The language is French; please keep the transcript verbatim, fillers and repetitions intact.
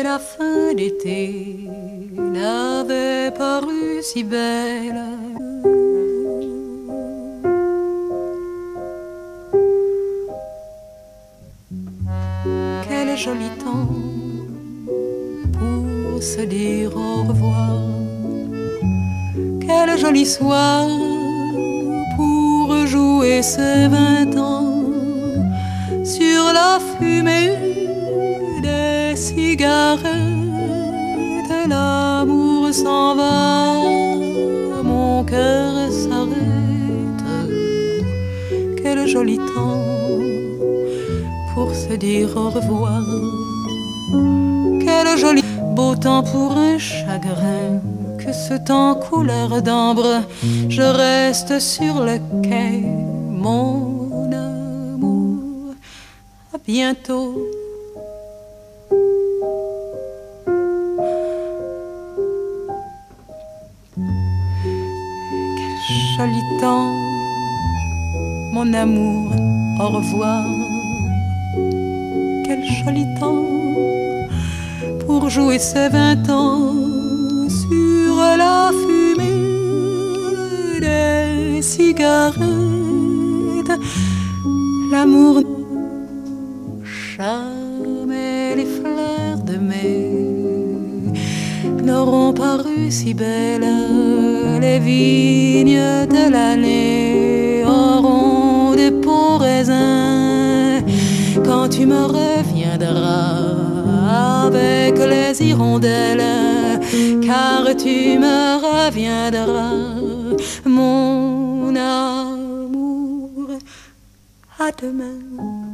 la fin d'été n'avait paru si belle. Quel joli temps pour se dire au revoir. Quel joli soir pour jouer ses vingt ans sur la fumée des cigarettes. L'amour s'en va, mon cœur s'arrête. Quel joli temps pour se dire au revoir. Quel joli beau temps pour un chagrin, que ce temps couleur d'ambre. Je reste sur le quai, mon amour. À bientôt. Quel joli temps, mon amour, au revoir. Quel joli temps pour jouer ses vingt ans sur la fumée des cigarettes. L'amour, jamais les fleurs de mai n'auront paru si belles. Les vignes de l'année auront des beaux raisins quand tu me reviendras avec les hirondelles, car tu me reviendras, mon amour. À demain.